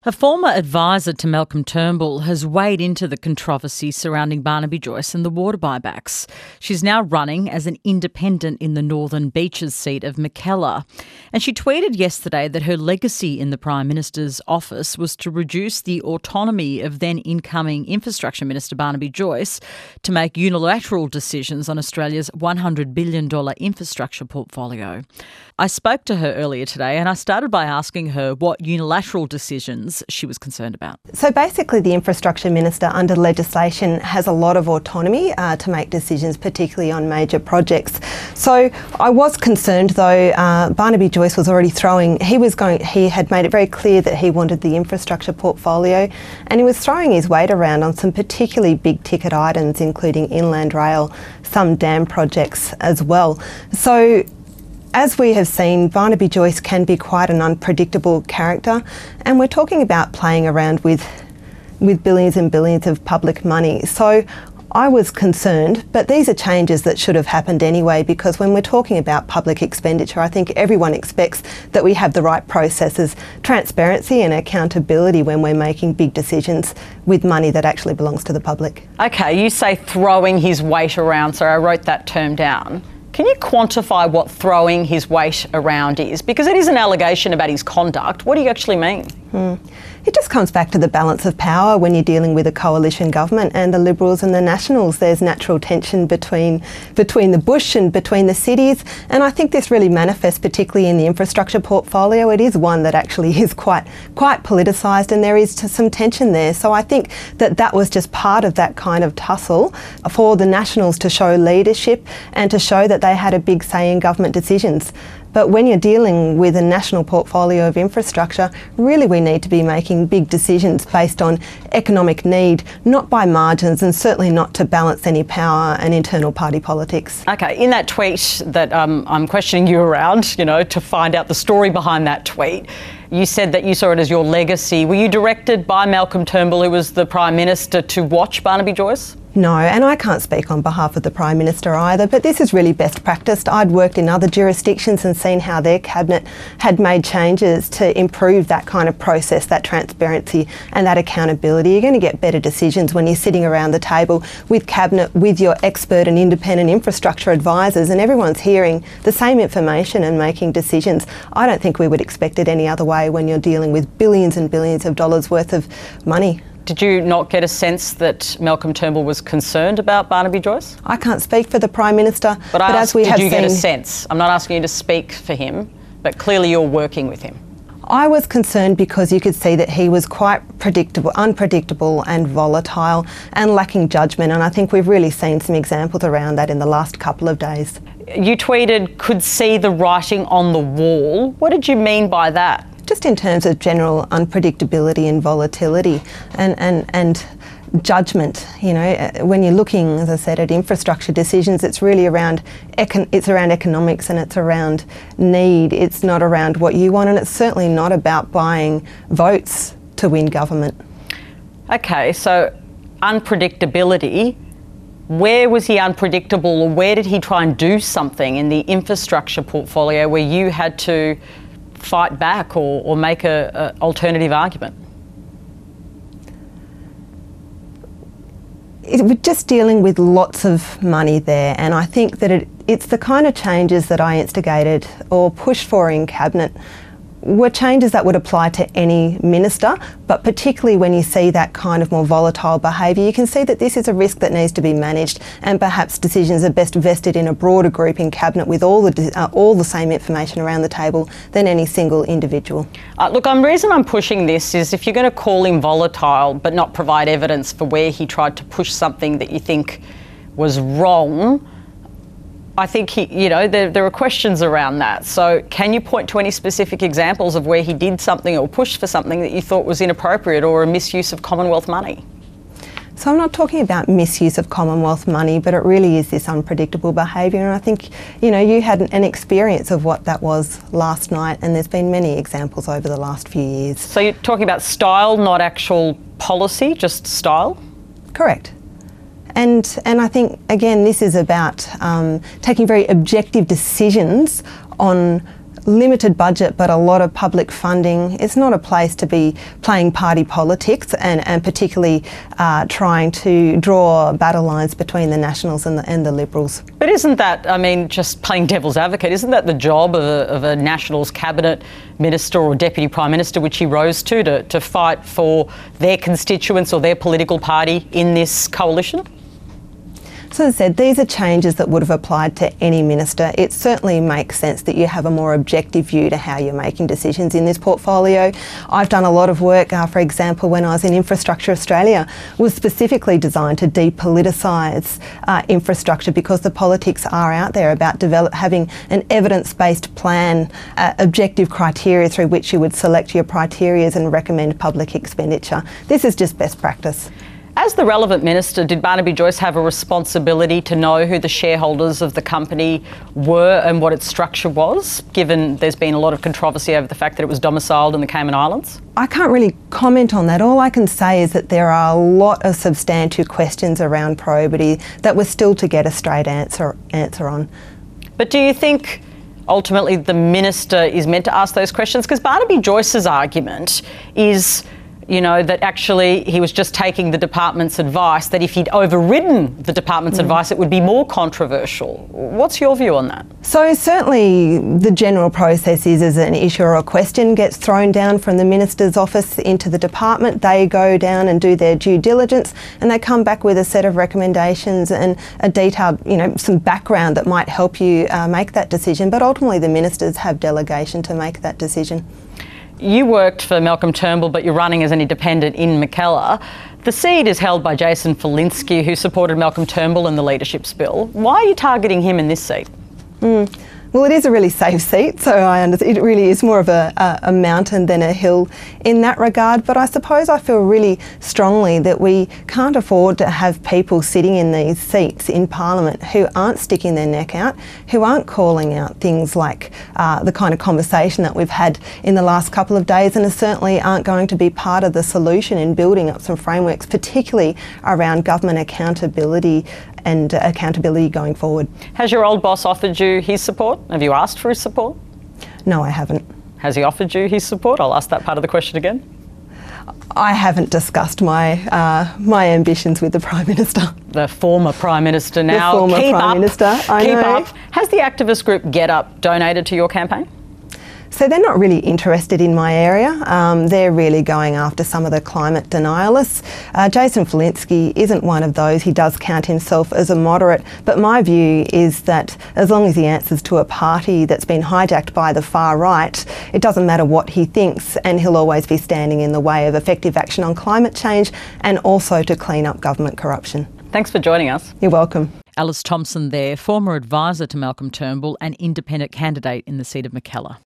A former advisor to Malcolm Turnbull has weighed into the controversy surrounding Barnaby Joyce and the water buybacks. She's now running as an independent in the Northern Beaches seat of Mackellar. And she tweeted yesterday that her legacy in the Prime Minister's office was to reduce the autonomy of then incoming Infrastructure Minister Barnaby Joyce to make unilateral decisions on Australia's $100 billion infrastructure portfolio. I spoke to her earlier today and I started by asking her what unilateral decisions she was concerned about. So basically the Infrastructure Minister under legislation has a lot of autonomy to make decisions, particularly on major projects. So I was concerned though, Barnaby Joyce was already he had made it very clear that he wanted the infrastructure portfolio and he was throwing his weight around on some particularly big ticket items, including Inland Rail, some dam projects as well. So as we have seen, Barnaby Joyce can be quite an unpredictable character, and we're talking about playing around with billions and billions of public money. So I was concerned, but these are changes that should have happened anyway, because when we're talking about public expenditure, I think everyone expects that we have the right processes, transparency and accountability when we're making big decisions with money that actually belongs to the public. Okay, you say throwing his weight around, so I wrote that term down. Can you quantify what throwing his weight around is? Because it is an allegation about his conduct. What do you actually mean? It just comes back to the balance of power when you're dealing with a coalition government and the Liberals and the Nationals. There's natural tension between the bush and between the cities, and I think this really manifests particularly in the infrastructure portfolio. It is one that actually is quite politicised, and there is some tension there. So I think that was just part of that kind of tussle for the Nationals to show leadership and to show that they had a big say in government decisions. But when you're dealing with a national portfolio of infrastructure, really we need to be making big decisions based on economic need, not by margins, and certainly not to balance any power and internal party politics. Okay, in that tweet that I'm questioning you around, to find out the story behind that tweet, you said that you saw it as your legacy. Were you directed by Malcolm Turnbull, who was the Prime Minister, to watch Barnaby Joyce? No, and I can't speak on behalf of the Prime Minister either, but this is really best practice. I'd worked in other jurisdictions and seen how their cabinet had made changes to improve that kind of process, that transparency and that accountability. You're going to get better decisions when you're sitting around the table with cabinet, with your expert and independent infrastructure advisors, and everyone's hearing the same information and making decisions. I don't think we would expect it any other way when you're dealing with billions and billions of dollars worth of money. Did you not get a sense that Malcolm Turnbull was concerned about Barnaby Joyce? I can't speak for the Prime Minister, but as we have seen... Did you get a sense? I'm not asking you to speak for him, but clearly you're working with him. I was concerned because you could see that he was quite unpredictable and volatile and lacking judgment, and I think we've really seen some examples around that in the last couple of days. You tweeted, could see the writing on the wall. What did you mean by that? Just in terms of general unpredictability and volatility and judgment. When you're looking, as I said, at infrastructure decisions, it's really around economics and it's around need. It's not around what you want, and it's certainly not about buying votes to win government. Okay, so unpredictability. Where was he unpredictable, or where did he try and do something in the infrastructure portfolio where you had to fight back or make an alternative argument? We're just dealing with lots of money there, and I think that it's the kind of changes that I instigated or pushed for in Cabinet were changes that would apply to any minister, but particularly when you see that kind of more volatile behaviour, you can see that this is a risk that needs to be managed, and perhaps decisions are best vested in a broader group in Cabinet with all the same information around the table than any single individual. Look, the reason I'm pushing this is if you're going to call him volatile but not provide evidence for where he tried to push something that you think was wrong, I think there are questions around that. So can you point to any specific examples of where he did something or pushed for something that you thought was inappropriate or a misuse of Commonwealth money? So I'm not talking about misuse of Commonwealth money, but it really is this unpredictable behaviour, and I think you had an experience of what that was last night, and there's been many examples over the last few years. So you're talking about style, not actual policy, just style? Correct. And I think, again, this is about taking very objective decisions on limited budget but a lot of public funding, it's not a place to be playing party politics and particularly trying to draw battle lines between the Nationals and the Liberals. But isn't that, I mean, just playing devil's advocate, isn't that the job of a Nationals cabinet minister or deputy prime minister, which he rose to fight for their constituents or their political party in this coalition? So as I said, these are changes that would have applied to any minister. It certainly makes sense that you have a more objective view to how you're making decisions in this portfolio. I've done a lot of work, for example, when I was in Infrastructure Australia, was specifically designed to depoliticise infrastructure, because the politics are out there about having an evidence-based plan, objective criteria through which you would select your criteria and recommend public expenditure. This is just best practice. As the relevant minister, did Barnaby Joyce have a responsibility to know who the shareholders of the company were and what its structure was, given there's been a lot of controversy over the fact that it was domiciled in the Cayman Islands? I can't really comment on that. All I can say is that there are a lot of substantive questions around probity that we're still to get a straight answer on. But do you think ultimately the minister is meant to ask those questions? Because Barnaby Joyce's argument is, you know, that actually he was just taking the department's advice, that if he'd overridden the department's advice, it would be more controversial. What's your view on that? So certainly the general process is as an issue or a question gets thrown down from the minister's office into the department, they go down and do their due diligence and they come back with a set of recommendations and a detailed, you know, some background that might help you make that decision. But ultimately the ministers have delegation to make that decision. You worked for Malcolm Turnbull, but you're running as an independent in Mackellar. The seat is held by Jason Falinski, who supported Malcolm Turnbull in the leadership spill. Why are you targeting him in this seat? Well, it is a really safe seat, so I understand it really is more of a mountain than a hill in that regard. But I suppose I feel really strongly that we can't afford to have people sitting in these seats in Parliament who aren't sticking their neck out, who aren't calling out things like the kind of conversation that we've had in the last couple of days, and certainly aren't going to be part of the solution in building up some frameworks, particularly around government accountability and accountability going forward. Has your old boss offered you his support? Have you asked for his support? No, I haven't. Has he offered you his support? I'll ask that part of the question again. I haven't discussed my my ambitions with the Prime Minister. The former Prime Minister now. The former Prime Minister, I know. Keep up. Has the activist group GetUp donated to your campaign? So they're not really interested in my area. They're really going after some of the climate denialists. Jason Falinski isn't one of those. He does count himself as a moderate. But my view is that as long as he answers to a party that's been hijacked by the far right, it doesn't matter what he thinks, and he'll always be standing in the way of effective action on climate change and also to clean up government corruption. Thanks for joining us. You're welcome. Alice Thompson there, former advisor to Malcolm Turnbull and independent candidate in the seat of Mackellar.